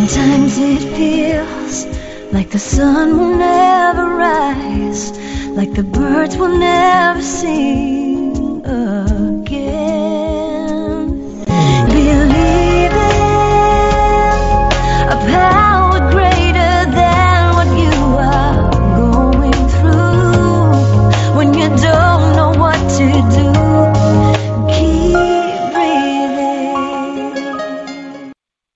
Sometimes it feels like the sun will never rise, like the birds will never sing again. Believe in a power greater than what you are going through. When you don't know what to do, keep breathing.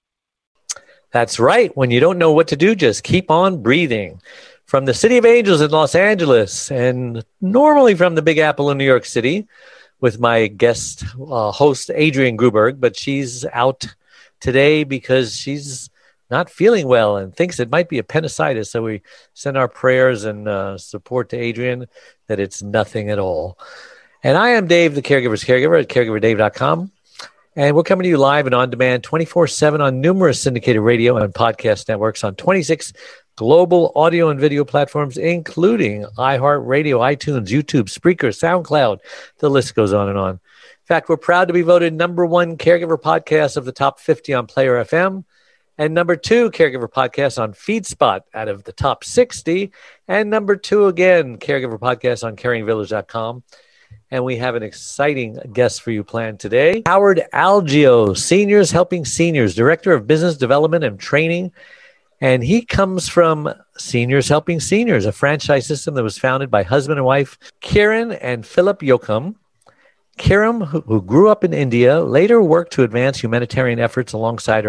That's right. When you don't know what to do, just keep on breathing. From the City of Angels in Los Angeles, and normally from the Big Apple in New York City, with my guest host, Adrienne Gruberg, but she's out today because she's not feeling well and thinks it might be appendicitis. So we send our prayers and support to Adrienne that it's nothing at all. And I am Dave, the Caregiver's Caregiver at caregiverdave.com. And we're coming to you live and on demand 24/7 on numerous syndicated radio and podcast networks on 26 global audio and video platforms, including iHeartRadio, iTunes, YouTube, Spreaker, SoundCloud. The list goes on and on. In fact, we're proud to be voted #1 caregiver podcast of the top 50 on Player FM, and #2 caregiver podcast on FeedSpot out of the top 60, and #2 again caregiver podcast on caringvillage.com. And we have an exciting guest for you planned today. Howard Algeo, Seniors Helping Seniors, Director of Business Development and Training. And he comes from Seniors Helping Seniors, a franchise system that was founded by husband and wife Kiran and Philip Yocum. Kiran, who grew up in India, later worked to advance humanitarian efforts alongside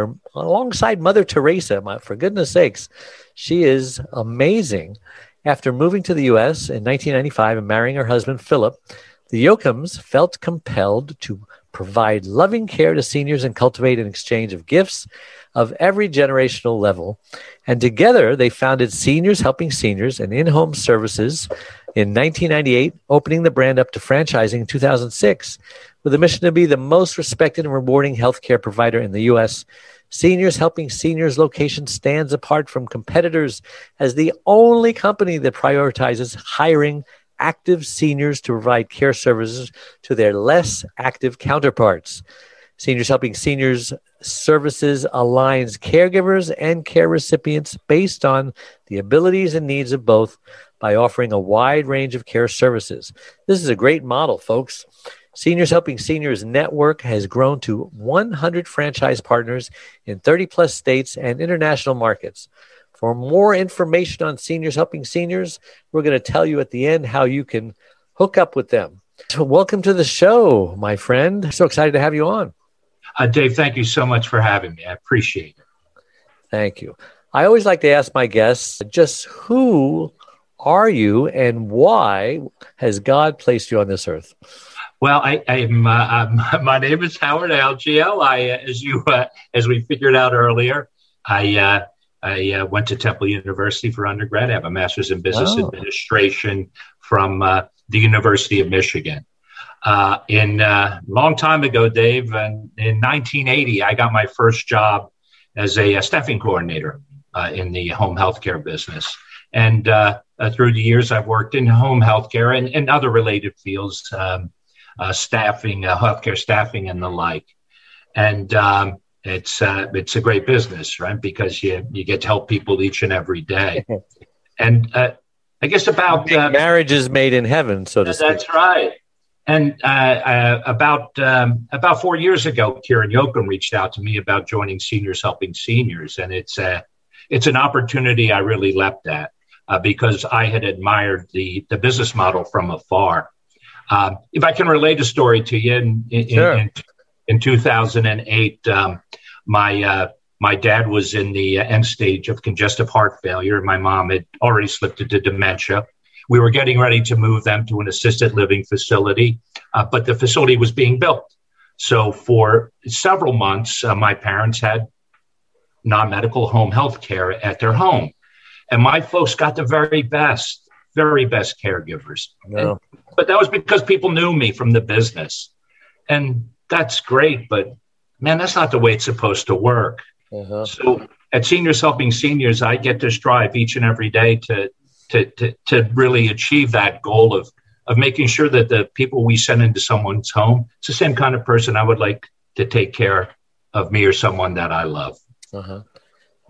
Mother Teresa. For goodness sakes, she is amazing. After moving to the U.S. in 1995 and marrying her husband, Philip, the Yocums felt compelled to provide loving care to seniors and cultivate an exchange of gifts of every generational level. And together, they founded Seniors Helping Seniors and in-home services in 1998, opening the brand up to franchising in 2006. With a mission to be the most respected and rewarding healthcare provider in the U.S., Seniors Helping Seniors location stands apart from competitors as the only company that prioritizes hiring active seniors to provide care services to their less active counterparts. Seniors Helping Seniors services aligns caregivers and care recipients based on the abilities and needs of both by offering a wide range of care services. This is a great model, folks. Seniors Helping Seniors network has grown to 100 franchise partners in 30-plus states and international markets. For more information on Seniors Helping Seniors, we're going to tell you at the end how you can hook up with them. So welcome to the show, my friend. So excited to have you on. Dave, thank you so much for having me. I appreciate it. Thank you. I always like to ask my guests, just who are you and why has God placed you on this earth? Well, my name is Howard Algeo. As we figured out earlier, I went to Temple University for undergrad. I have a master's in business administration from the University of Michigan. Long time ago, Dave, in 1980, I got my first job as a staffing coordinator in the home healthcare business. And through the years, I've worked in home healthcare and other related fields, staffing, healthcare staffing and the like. And it's a great business, right? Because you get to help people each and every day. And I guess about marriage is made in heaven, so to speak. That's right. And about 4 years ago, Kiran Yocum reached out to me about joining Seniors Helping Seniors, and it's an opportunity I really leapt at because I had admired the business model from afar. If I can relate a story to you, in 2008, my dad was in the end stage of congestive heart failure, and my mom had already slipped into dementia. We were getting ready to move them to an assisted living facility, but the facility was being built. So for several months, my parents had non-medical home health care at their home. And my folks got the very best caregivers. Yeah. But that was because people knew me from the business. And that's great, but man, that's not the way it's supposed to work. Uh-huh. So at Seniors Helping Seniors, I get to strive each and every day to really achieve that goal of making sure that the people we send into someone's home, it's the same kind of person I would like to take care of me or someone that I love. Uh-huh.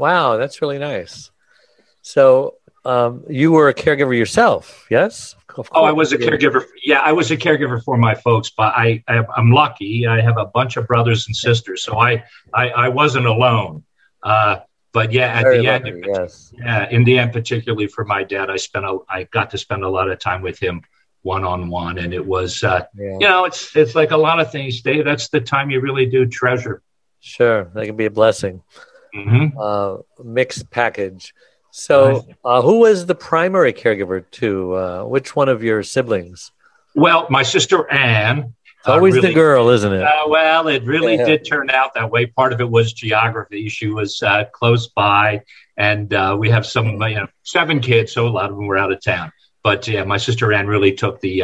Wow, that's really nice. So you were a caregiver yourself, yes? Oh, I was a caregiver. Yeah, I was a caregiver for my folks, but I'm lucky. I have a bunch of brothers and sisters, so I wasn't alone. But yeah, at Very the lucky, end, yes. yeah, in the end, particularly for my dad, I got to spend a lot of time with him one-on-one, and it was, it's like a lot of things, Dave. That's the time you really do treasure. Sure, that can be a blessing. Mixed package. So, who was the primary caregiver to which one of your siblings? Well, my sister Anne. It's always the girl, isn't it? Well, it really did turn out that way. Part of it was geography. She was close by, and we have 7 kids, so a lot of them were out of town. But yeah, my sister Anne really took the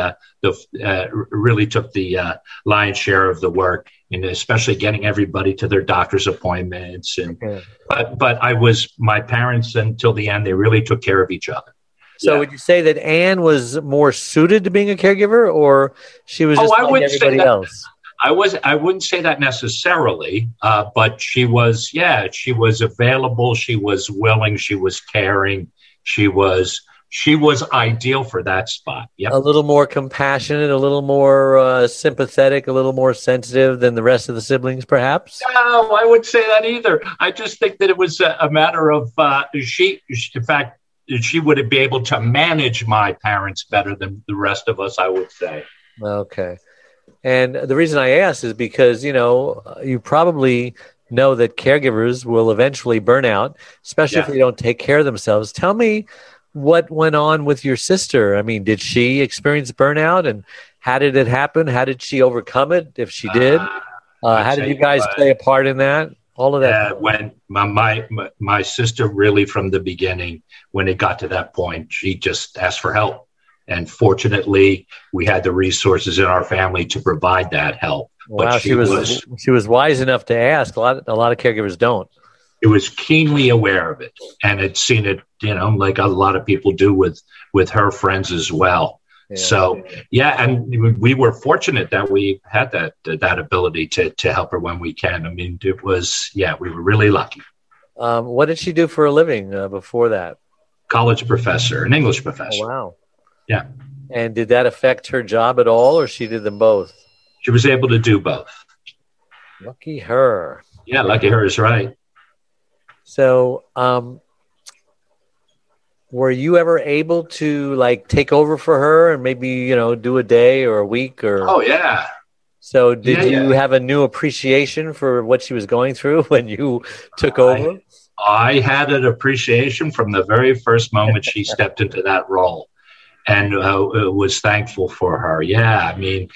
lion's share of the work, and especially getting everybody to their doctor's appointments. And but my parents until the end, they really took care of each other. So would you say that Anne was more suited to being a caregiver, or she was just like everybody else? I wouldn't say that necessarily, but she was available. She was willing. She was caring. She was ideal for that spot. Yep. A little more compassionate, a little more sympathetic, a little more sensitive than the rest of the siblings, perhaps? No, I wouldn't say that either. I just think that it was a matter of in fact, she would be able to manage my parents better than the rest of us, I would say. Okay. And the reason I ask is because, you probably know that caregivers will eventually burn out, especially if they don't take care of themselves. Tell me what went on with your sister. I mean, did she experience burnout, and how did it happen? How did she overcome it, if she did? How did you guys play a part in that? All of that. When my sister really from the beginning, when it got to that point, she just asked for help. And fortunately, we had the resources in our family to provide that help. Wow, but she was wise enough to ask. A lot of caregivers don't. It was keenly aware of it, and had seen it, like a lot of people do with her friends as well. Yeah. So, and we were fortunate that we had that ability to help her when we can. I mean, it was, we were really lucky. What did she do for a living before that? College professor, an English professor. Oh, wow. Yeah. And did that affect her job at all, or she did them both? She was able to do both. Lucky her. Yeah, lucky her is right. So, were you ever able to take over for her and maybe, do a day or a week or? Oh, yeah. So did you have a new appreciation for what she was going through when you took over? I had an appreciation from the very first moment she stepped into that role, and was thankful for her. Yeah. I mean,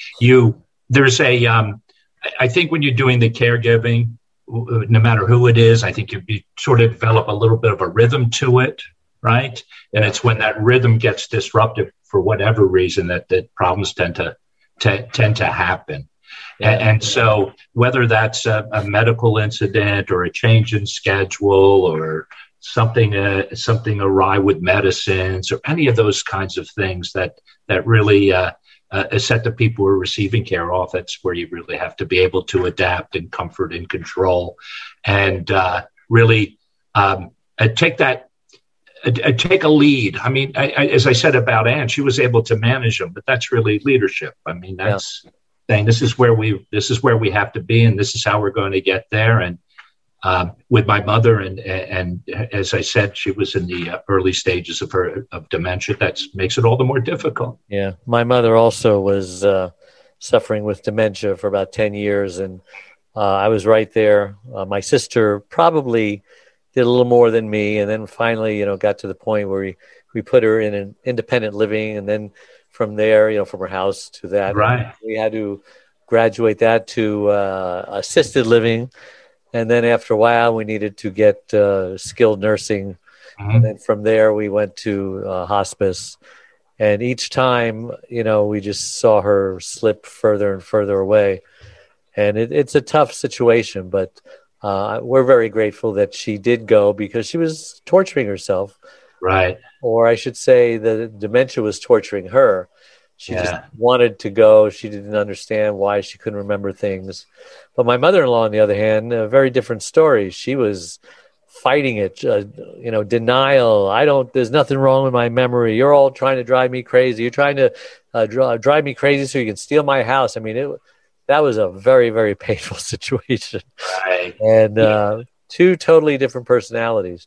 I think when you're doing the caregiving, no matter who it is, I think you sort of develop a little bit of a rhythm to it, right? And it's when that rhythm gets disrupted for whatever reason that problems tend to happen. And so whether that's a medical incident or a change in schedule or something awry with medicines or any of those kinds of things that really set the people who are receiving care off, that's where you really have to be able to adapt and comfort and control and really take a lead. I mean, as I said about Anne, she was able to manage them, but that's really leadership. I mean, that's saying this is where we have to be, and this is how we're going to get there. And with my mother, and as I said, she was in the early stages of dementia. That makes it all the more difficult. Yeah, my mother also was suffering with dementia for about 10 years, and I was right there. My sister probably did a little more than me, and then finally, got to the point where we put her in an independent living, and then from there, from her house to that, right, we had to graduate that to assisted living. And then after a while, we needed to get skilled nursing. Mm-hmm. And then from there, we went to hospice. And each time, we just saw her slip further and further away. And it's a tough situation, but we're very grateful that she did go because she was torturing herself. Right. Or I should say the dementia was torturing her. She just wanted to go. She didn't understand why she couldn't remember things. But my mother-in-law, on the other hand, a very different story. She was fighting it, denial. There's nothing wrong with my memory. You're all trying to drive me crazy. You're trying to drive me crazy so you can steal my house. I mean, that was a very, very painful situation. Right. And two totally different personalities.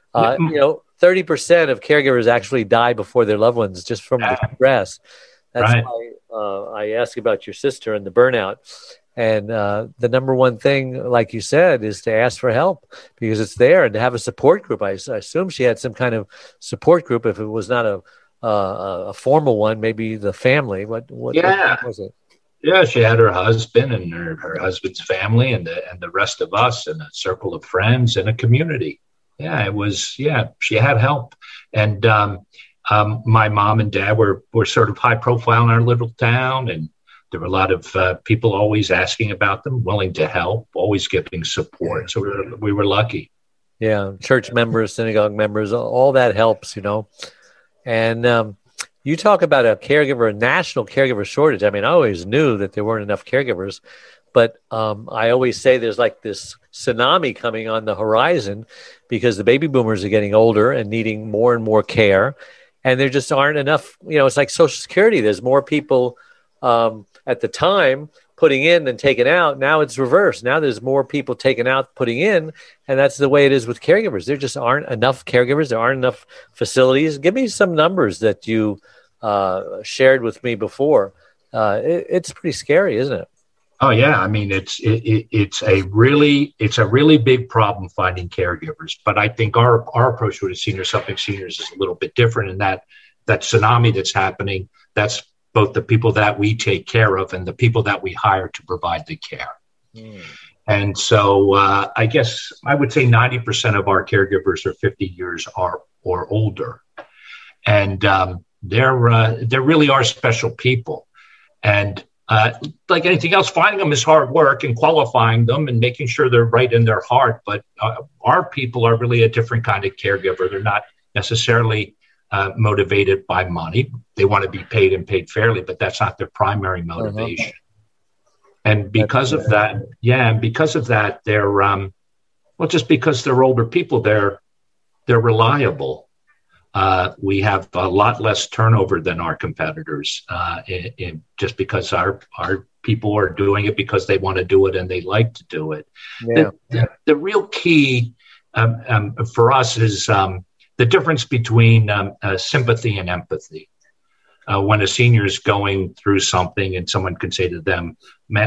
30% of caregivers actually die before their loved ones just from the stress. That's why I asked about your sister and the burnout. And the number one thing, like you said, is to ask for help because it's there, and to have a support group. I assume she had some kind of support group. If it was not a formal one, maybe the family. What was it? Yeah, she had her husband and her husband's family and the rest of us and a circle of friends and a community. Yeah, it was. Yeah, she had help, and my mom and dad were sort of high profile in our little town, and there were a lot of people always asking about them, willing to help, always giving support. So we were lucky. Yeah, church members, synagogue members, all that helps, And you talk about a national caregiver shortage. I mean, I always knew that there weren't enough caregivers, but I always say there's like this tsunami coming on the horizon because the baby boomers are getting older and needing more and more care. And there just aren't enough, it's like Social Security. There's more people at the time putting in than taking out. Now it's reversed. Now there's more people taking out, putting in. And that's the way it is with caregivers. There just aren't enough caregivers. There aren't enough facilities. Give me some numbers that you shared with me before. It's pretty scary, isn't it? Oh yeah, I mean it's a really big problem finding caregivers. But I think our approach to seniors helping seniors is a little bit different in that tsunami that's happening. That's both the people that we take care of and the people that we hire to provide the care. And so I guess I would say 90% of our caregivers are 50 years or older, and they're really are special people. And like anything else, finding them is hard work, and qualifying them and making sure they're right in their heart. But our people are really a different kind of caregiver. They're not necessarily motivated by money. They want to be paid and paid fairly, but that's not their primary motivation. And because of that, they're just because they're older people, they're reliable. We have a lot less turnover than our competitors, just because our people are doing it because they want to do it and they like to do it. Yeah. The real key for us is the difference between sympathy and empathy. When a senior is going through something and someone can say to them, "Man,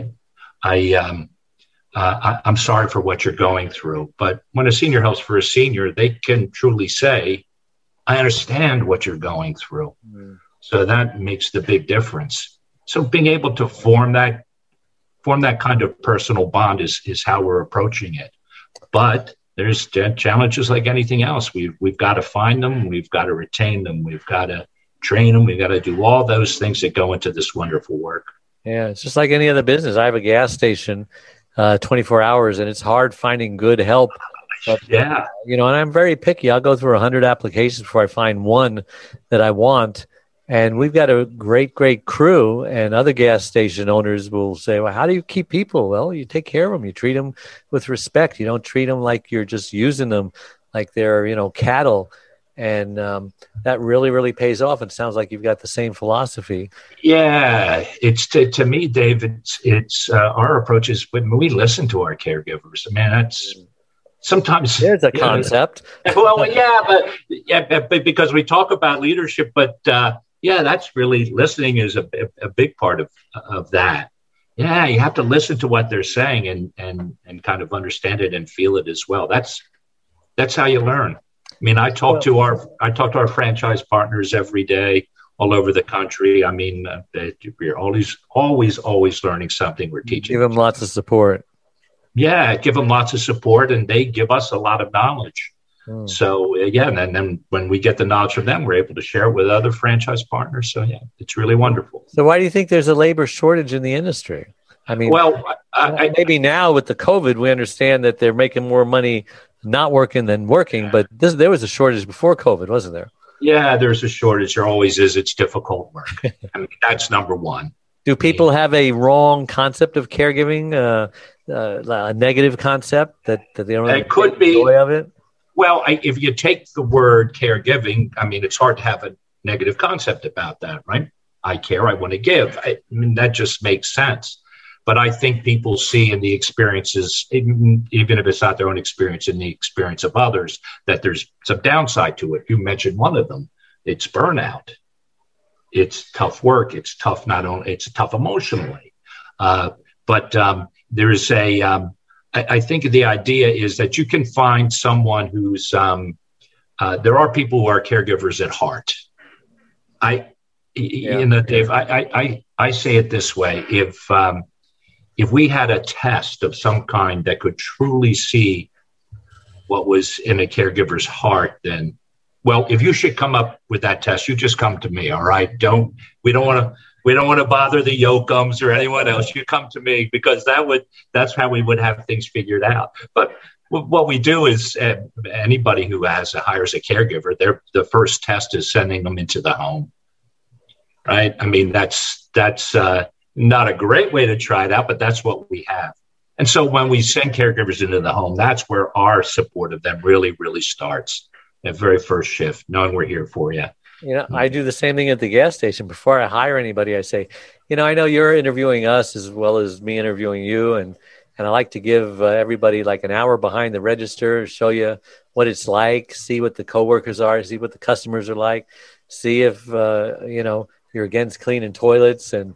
I'm sorry for what you're going through." But when a senior helps for a senior, they can truly say, "I understand what you're going through." So that makes the big difference. So being able to form that kind of personal bond is how we're approaching it. But there's challenges like anything else. We've got to find them. We've got to retain them. We've got to train them. We've got to do all those things that go into this wonderful work. Yeah, it's just like any other business. I have a gas station 24 hours, and it's hard finding good help. But, and I'm very picky. I'll go through 100 applications before I find one that I want. And we've got a great, great crew, and other gas station owners will say, "Well, how do you keep people?" Well, you take care of them. You treat them with respect. You don't treat them like you're just using them like they're, cattle. And that really, really pays off. It sounds like you've got the same philosophy. Yeah, it's to me, Dave, it's our approach is when we listen to our caregivers. Man, that's sometimes there's a concept. But because we talk about leadership, but that's really listening is a big part of that. Yeah, you have to listen to what they're saying and kind of understand it and feel it as well. That's how you learn. I mean, I talk to our franchise partners every day all over the country. I mean, we're always learning something. We're teaching. Give them lots of support. Yeah, give them lots of support, and they give us a lot of knowledge. So, and then when we get the knowledge from them, we're able to share it with other franchise partners. So, it's really wonderful. So why do you think there's a labor shortage in the industry? I mean, maybe now with the COVID, we understand that they're making more money not working than working, but there was a shortage before COVID, wasn't there? Yeah, there's a shortage. There always is. It's difficult work. I mean, that's number one. Do people have a wrong concept of caregiving? a negative concept that they don't really It could take the be. joy of it? Well, if you take the word caregiving, I mean, it's hard to have a negative concept about that, right? I care, I want to give. I mean, that just makes sense. But I think people see in the experiences, even if it's not their own experience, in the experience of others, that there's some downside to it. You mentioned one of them. It's burnout. It's tough work. It's tough it's tough emotionally. But there's I think the idea is that you can find someone who's, there are people who are caregivers at heart. Dave, I say it this way. If we had a test of some kind that could truly see what was in a caregiver's heart, then, well, if you should come up with that test, you just come to me. All right. We don't want to bother the Yocums or anyone else. You come to me, because that's how we would have things figured out. But what we do is anybody who hires a caregiver, the first test is sending them into the home. Right. I mean, that's not a great way to try it out, but that's what we have. And so when we send caregivers into the home, that's where our support of them really, really starts. That very first shift, knowing we're here for you. I do the same thing at the gas station. Before I hire anybody, I say, I know you're interviewing us as well as me interviewing you. And I like to give everybody like an hour behind the register, show you what it's like, see what the coworkers are, see what the customers are like, see if, you're against cleaning toilets and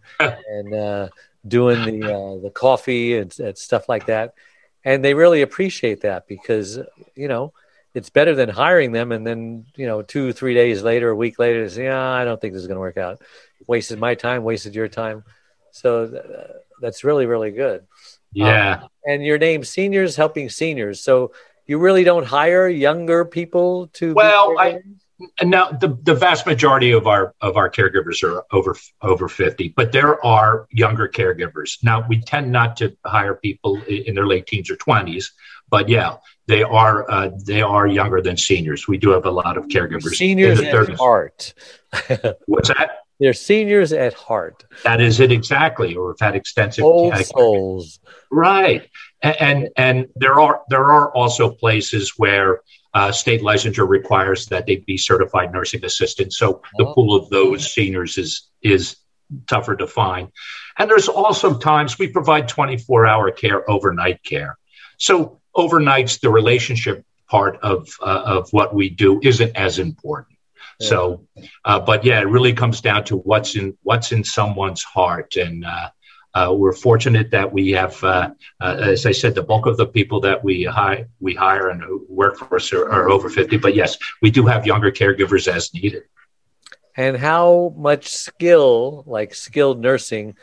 doing the coffee and stuff like that. And they really appreciate that because, it's better than hiring them. And then, 2-3 days later, a week later, they say, I don't think this is going to work out. Wasted my time, wasted your time. So that's really, really good. Yeah. And your name's Seniors Helping Seniors. So you really don't hire younger people to Now, the vast majority of our caregivers are over 50, but there are younger caregivers. Now, we tend not to hire people in their late teens or 20s, but yeah, they are younger than seniors. We do have a lot of caregivers. Seniors in the at 30s. heart. What's that? They're seniors at heart. That is it exactly. Or have had extensive old souls. Right, and there are also places where state licensure requires that they be certified nursing assistants. So the pool of those seniors is tougher to find. And there's also times we provide 24-hour care, overnight care. So overnights, the relationship part of what we do isn't as important. Yeah. So, but yeah, it really comes down to what's in someone's heart. And we're fortunate that we have, as I said, the bulk of the people that we hire and who work for us are over 50. But yes, we do have younger caregivers as needed. And how much skill, like skilled nursing,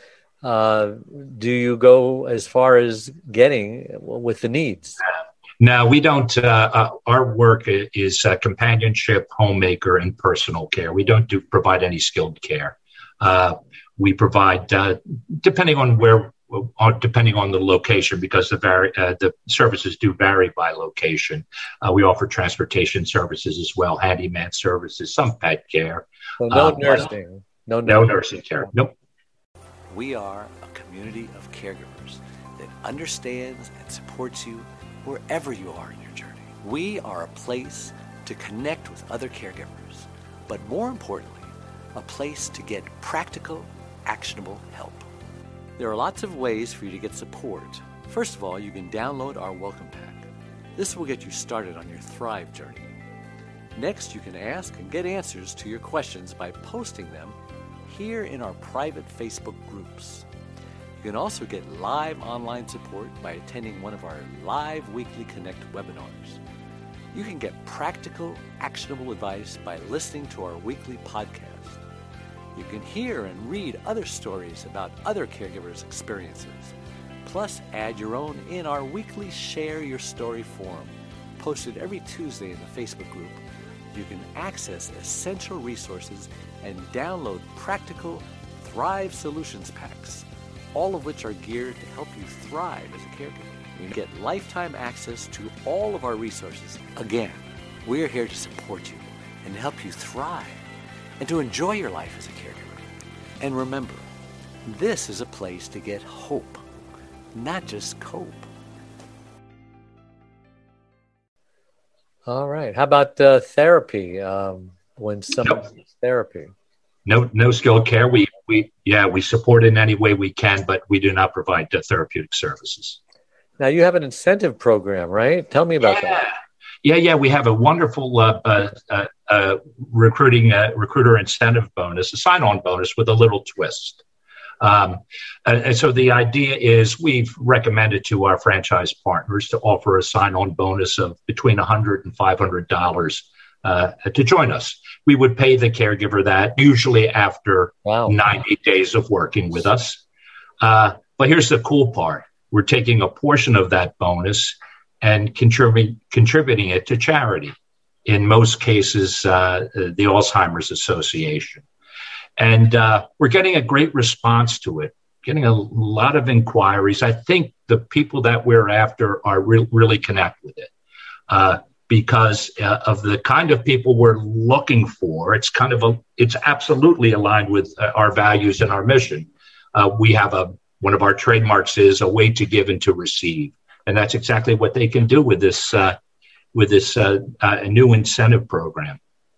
do you go as far as getting with the needs? No, we don't. Our work is companionship, homemaker, and personal care. We don't provide any skilled care. We provide, depending on the location, because the services do vary by location. We offer transportation services as well, handyman services, some pet care. So no nursing. No nursing care. Nope. We are a community of caregivers that understands and supports you wherever you are in your journey. We are a place to connect with other caregivers, but more importantly, a place to get practical, actionable help. There are lots of ways for you to get support. First of all, you can download our welcome pack. This will get you started on your Thrive journey. Next, you can ask and get answers to your questions by posting them here in our private Facebook groups. You can also get live online support by attending one of our live weekly Connect webinars. You can get practical, actionable advice by listening to our weekly podcast. You can hear and read other stories about other caregivers' experiences. Plus, add your own in our weekly Share Your Story forum, posted every Tuesday in the Facebook group. You can access essential resources and download practical Thrive Solutions packs, all of which are geared to help you thrive as a caregiver. You get lifetime access to all of our resources. Again, we're here to support you and help you thrive and to enjoy your life as a caregiver. And remember, this is a place to get hope. not just cope. All right. How about therapy? When someone needs therapy? No skilled care. We support in any way we can, but we do not provide therapeutic services. Now you have an incentive program, right? Tell me about that. Yeah. We have a wonderful recruiter incentive bonus, a sign-on bonus with a little twist. And so the idea is we've recommended to our franchise partners to offer a sign-on bonus of between $100 and $500 to join us. We would pay the caregiver that usually after 90 days of working with us. But here's the cool part. We're taking a portion of that bonus and contributing it to charity. In most cases, the Alzheimer's Association. And we're getting a great response to it, getting a lot of inquiries. I think the people that we're after are really connect with it because of the kind of people we're looking for. It's absolutely aligned with our values and our mission. We have one of our trademarks is a way to give and to receive. And that's exactly what they can do with this new incentive program.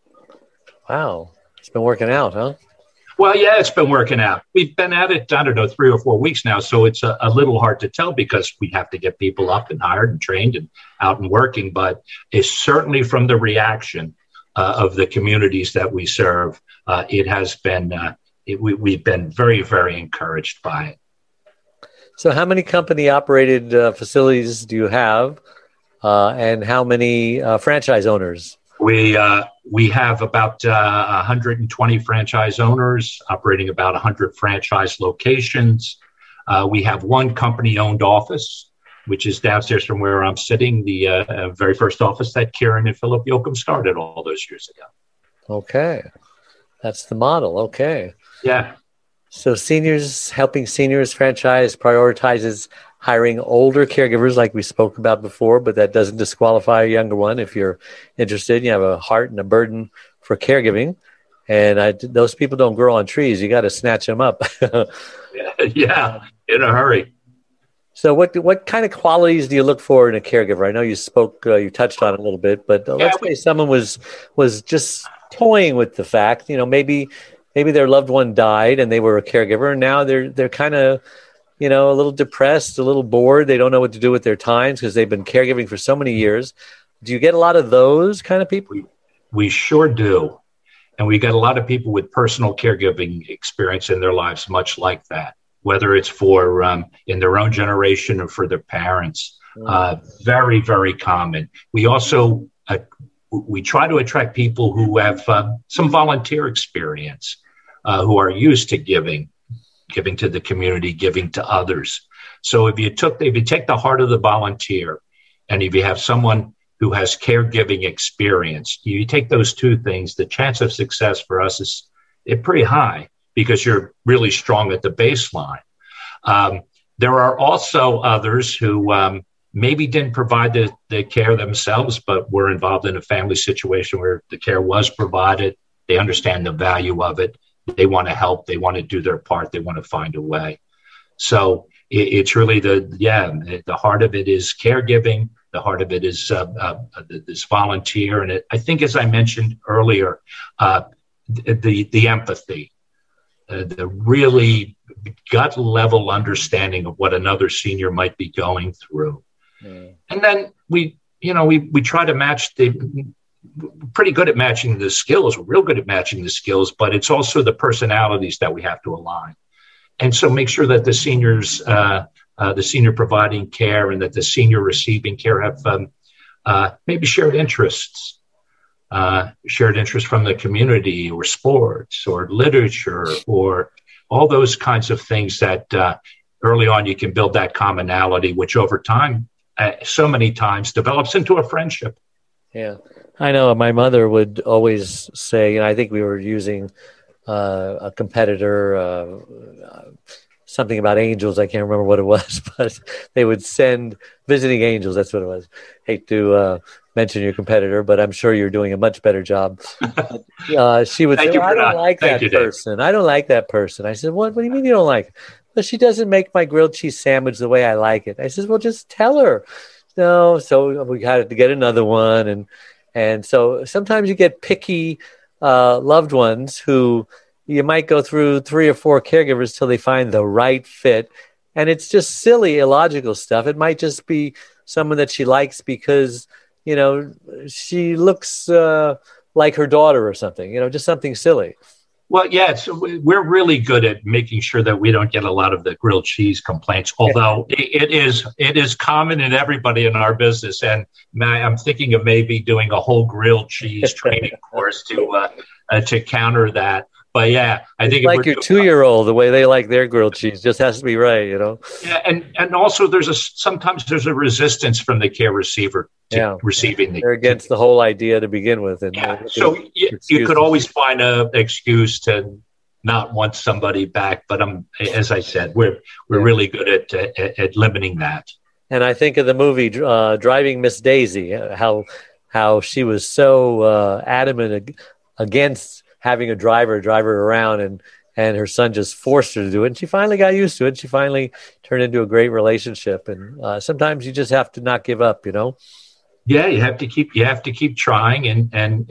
Wow. It's been working out, huh? Well, yeah, it's been working out. We've been at it, 3 or 4 weeks now, so it's a little hard to tell because we have to get people up and hired and trained and out and working. But it's certainly from the reaction of the communities that we serve, it has been, we've been very, very encouraged by it. So how many company-operated facilities do you have, and how many franchise owners? We have about 120 franchise owners operating about 100 franchise locations. We have one company-owned office, which is downstairs from where I'm sitting, the very first office that Kieran and Philip Yoakum started all those years ago. Okay. That's the model. Okay. Yeah. So Helping Seniors franchise prioritizes hiring older caregivers like we spoke about before, but that doesn't disqualify a younger one. If you're interested, you have a heart and a burden for caregiving. And those people don't grow on trees. You got to snatch them up. Yeah, in a hurry. So what kind of qualities do you look for in a caregiver? I know you touched on it a little bit, but let's say someone was just toying with the fact, maybe their loved one died and they were a caregiver, and now they're kind of, a little depressed, a little bored. They don't know what to do with their times because they've been caregiving for so many years. Do you get a lot of those kind of people? We sure do. And we get a lot of people with personal caregiving experience in their lives, much like that, whether it's for in their own generation or for their parents. Very, very common. We also we try to attract people who have some volunteer experience, who are used to giving to the community, giving to others. So if you take the heart of the volunteer, and if you have someone who has caregiving experience, you take those two things, the chance of success for us is pretty high because you're really strong at the baseline. There are also others who maybe didn't provide the care themselves, but were involved in a family situation where the care was provided. They understand the value of it. They want to help. They want to do their part. They want to find a way. So it's really the heart of it is caregiving. The heart of it is this volunteer. And I think, as I mentioned earlier, the empathy, the really gut level understanding of what another senior might be going through. And then we try to match pretty good at matching the skills. We're real good at matching the skills, but it's also the personalities that we have to align. And so make sure that the seniors, the senior providing care and that the senior receiving care have maybe shared interests from the community or sports or literature or all those kinds of things that early on you can build that commonality, which over time, so many times develops into a friendship. Yeah. I know my mother would always say, I think we were using a competitor, something about angels. I can't remember what it was, but they would send visiting angels. That's what it was. Hate to mention your competitor, but I'm sure you're doing a much better job. She would say, I don't like that person. I don't like that person. I said, what do you mean you don't like? well, she doesn't make my grilled cheese sandwich the way I like it. I says, well, just tell her. No, so we had to get another one. And so sometimes you get picky loved ones who you might go through 3 or 4 caregivers till they find the right fit. And it's just silly, illogical stuff. It might just be someone that she likes because, she looks like her daughter or something, just something silly. Well, yeah, we're really good at making sure that we don't get a lot of the grilled cheese complaints, although it is common in everybody in our business. And I'm thinking of maybe doing a whole grilled cheese training course to counter that. But yeah, I think like your 2-year-old, the way they like their grilled cheese just has to be right, Yeah, and also sometimes there's a resistance from the care receiver to receiving they're against the whole idea to begin with. And so you could always find an excuse to not want somebody back. But as I said, we're really good at limiting that. And I think of the movie Driving Miss Daisy, how she was so adamant against having a driver drive her around, and her son just forced her to do it. And she finally got used to it. She finally turned into a great relationship. And sometimes you just have to not give up, Yeah, you have to keep trying. And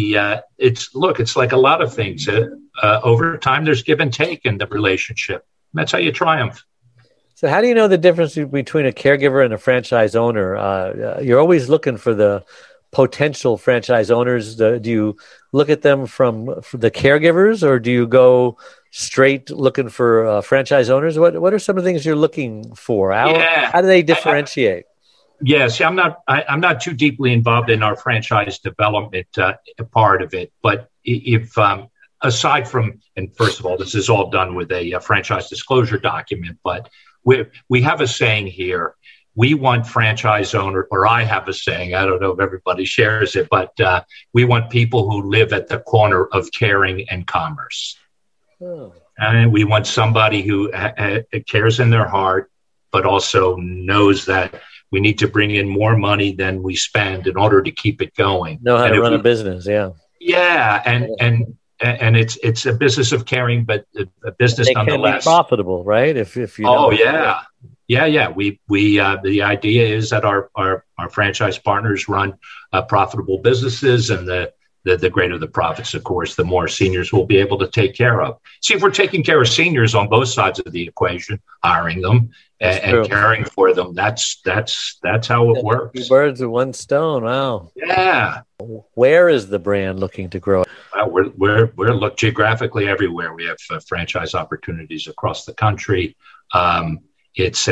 it's like a lot of things. Over time, there's give and take in the relationship. That's how you triumph. So how do you know the difference between a caregiver and a franchise owner? You're always looking for the potential franchise owners. Do you look at them from the caregivers, or do you go straight looking for franchise owners? What are some of the things you're looking for? How do they differentiate? Yes, I'm not too deeply involved in our franchise development part of it, but if aside from, and first of all, this is all done with a franchise disclosure document, but we have a saying here. We want franchise owners, or I have a saying, I don't know if everybody shares it, but we want people who live at the corner of caring and commerce. Oh. And we want somebody who cares in their heart, but also knows that we need to bring in more money than we spend in order to keep it going. Know how to run a business, yeah. Yeah, and it's a business of caring, but a business nonetheless. It can be profitable, right? If you. Oh yeah. Yeah. We the idea is that our franchise partners run profitable businesses, and the greater the profits, of course, the more seniors we'll be able to take care of. See, if we're taking care of seniors on both sides of the equation, hiring them and caring for them, that's how it works. 2 birds with 1 stone. Wow. Yeah. Where is the brand looking to grow? We're look geographically everywhere. We have franchise opportunities across the country. It's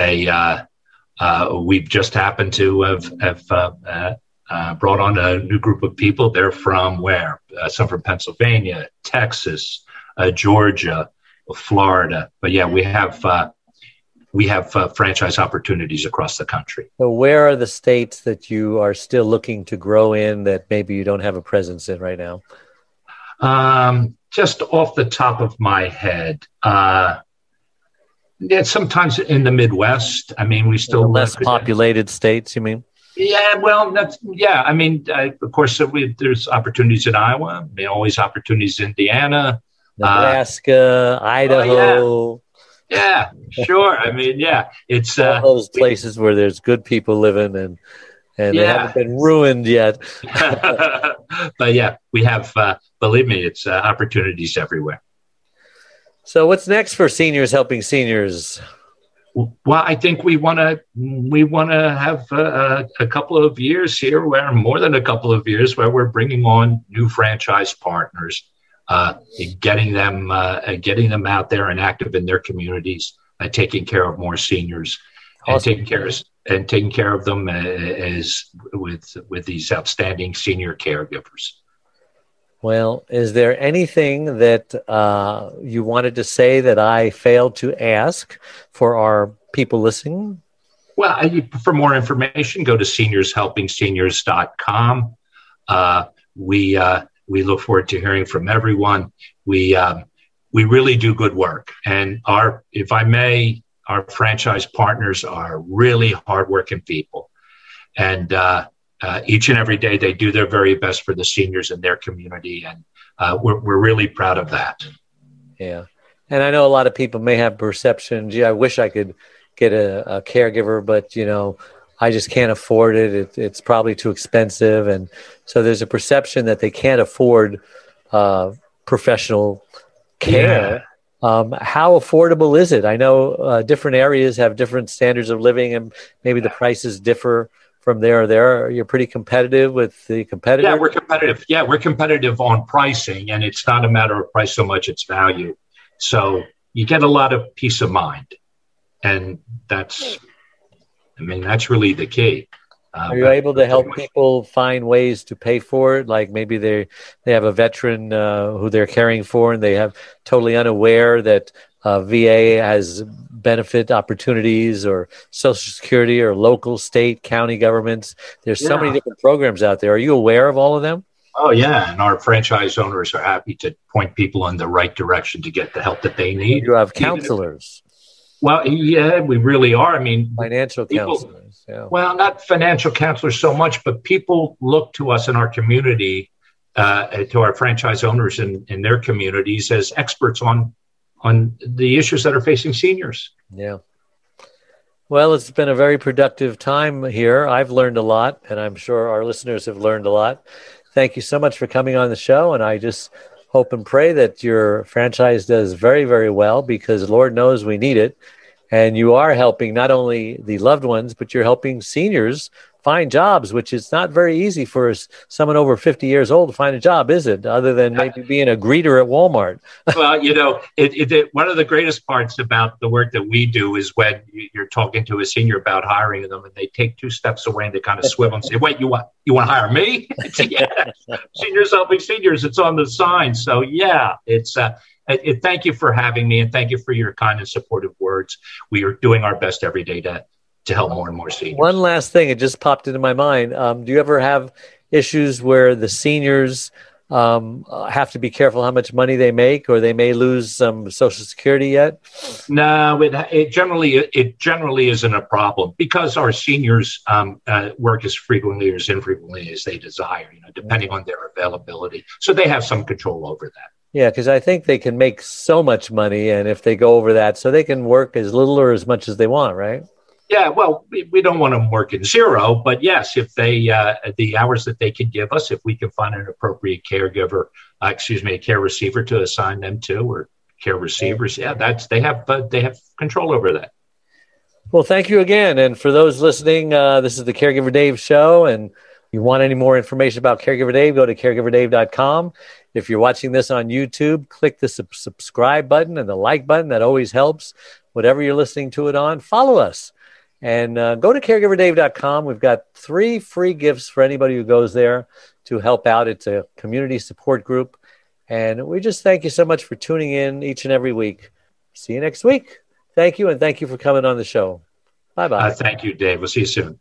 we've just happened to have brought on a new group of people. They're from where? Some from Pennsylvania, Texas, Georgia, Florida. But yeah, we have franchise opportunities across the country. So where are the states that you are still looking to grow in that maybe you don't have a presence in right now? Just off the top of my head, sometimes in the Midwest. I mean, we still less populated states. You mean? Yeah. Well, I mean, of course, there's opportunities in Iowa. I mean, always opportunities in Indiana, Nebraska, Idaho. Yeah, sure. I mean, yeah, it's all those places where there's good people living and they haven't been ruined yet. But yeah, we have. Believe me, it's opportunities everywhere. So what's next for Seniors Helping Seniors? Well, I think we want to have a couple of years here, where more than a couple of years, where we're bringing on new franchise partners, getting them out there and active in their communities, taking care of more seniors, awesome. and taking care of them as with these outstanding senior caregivers. Well, is there anything that you wanted to say that I failed to ask for our people listening? Well, for more information, go to seniorshelpingseniors.com. We look forward to hearing from everyone. We really do good work, and our franchise partners are really hardworking people, and each and every day they do their very best for the seniors in their community, and we're really proud of that. Yeah. And I know a lot of people may have perception, gee, I wish I could get a caregiver, but, I just can't afford it. It's probably too expensive. And so there's a perception that they can't afford professional care. Yeah. How affordable is it? I know different areas have different standards of living, and maybe the prices differ from there or there. You're pretty competitive with the competitors? Yeah, we're competitive. Yeah, we're competitive on pricing, and it's not a matter of price so much, it's value. So you get a lot of peace of mind, and that's really the key. Are you able to help people find ways to pay for it? Like maybe they have a veteran who they're caring for, and they have totally unaware that VA has benefit opportunities, or Social Security, or local, state, county governments. There's so many different programs out there. Are you aware of all of them? Oh, yeah. And our franchise owners are happy to point people in the right direction to get the help that they need. You have counselors. Well, yeah, we really are. Financial counselors. Yeah. Well, not financial counselors so much, but people look to us in our community, to our franchise owners in their communities as experts on the issues that are facing seniors. Yeah. Well, it's been a very productive time here. I've learned a lot, and I'm sure our listeners have learned a lot. Thank you so much for coming on the show, and I just hope and pray that your franchise does very, very well, because Lord knows we need it. And you are helping not only the loved ones, but you're helping seniors find jobs, which is not very easy for someone over 50 years old to find a job, is it? Other than maybe being a greeter at Walmart. Well, one of the greatest parts about the work that we do is when you're talking to a senior about hiring them, and they take two steps away and they kind of swivel and say, "Wait, you want to hire me?" Yeah. Seniors helping seniors. It's on the sign. So yeah, it's. Thank you for having me, and thank you for your kind and supportive words. We are doing our best every day to help more and more seniors. One last thing, it just popped into my mind. Do you ever have issues where the seniors have to be careful how much money they make, or they may lose some Social Security yet? No, it generally isn't a problem, because our seniors work as frequently or as infrequently as they desire, depending on their availability. So they have some control over that. Yeah, because I think they can make so much money, and if they go over that, so they can work as little or as much as they want, right? Yeah, well, we don't want them working zero, but yes, if they the hours that they can give us, if we can find an appropriate caregiver, a care receiver to assign them to, or care receivers, they have control over that. Well, thank you again, and for those listening, this is the Caregiver Dave Show, and if you want any more information about Caregiver Dave, go to caregiverdave.com. If you're watching this on YouTube, click the subscribe button and the like button. That always helps. Whatever you're listening to it on, follow us. And go to caregiverdave.com. We've got 3 free gifts for anybody who goes there to help out. It's a community support group. And we just thank you so much for tuning in each and every week. See you next week. Thank you, and thank you for coming on the show. Bye-bye. Thank you, Dave. We'll see you soon.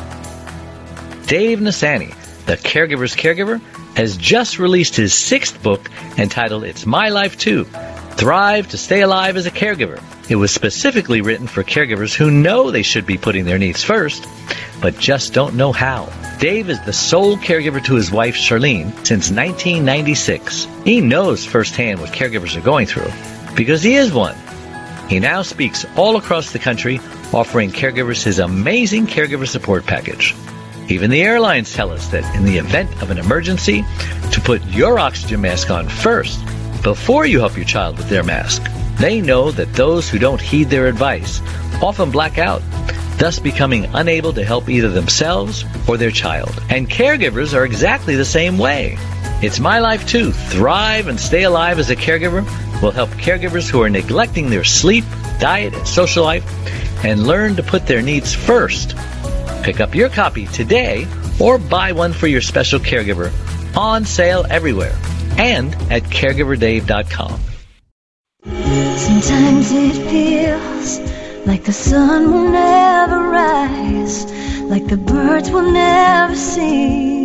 Dave Nassaney, the Caregiver's Caregiver, has just released his 6th book entitled It's My Life Too, Thrive to Stay Alive as a Caregiver. It was specifically written for caregivers who know they should be putting their needs first, but just don't know how. Dave is the sole caregiver to his wife, Charlene, since 1996. He knows firsthand what caregivers are going through, because he is one. He now speaks all across the country, offering caregivers his amazing caregiver support package. Even the airlines tell us that in the event of an emergency, to put your oxygen mask on first, before you help your child with their mask. They know that those who don't heed their advice often black out, thus becoming unable to help either themselves or their child. And caregivers are exactly the same way. It's My Life Too, Thrive and Stay Alive as a Caregiver will help caregivers who are neglecting their sleep, diet, and social life, and learn to put their needs first. Pick up your copy today, or buy one for your special caregiver, on sale everywhere, and at caregiverdave.com. Sometimes it feels like the sun will never rise, like the birds will never sing.